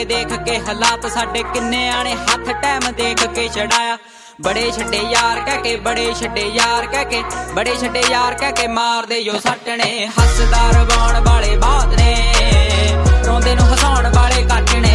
देख के हालात साडे किन्नियां ने हथ टाइम देख के छड़ाया। बड़े छड्डे यार कह के, बड़े छड्डे यार कह के, बड़े छड्डे यार कह के मार दे जो सट ने। हसदा रवाउण वाले बात ने, रोंदे नूं हसाउण वाले घट ने।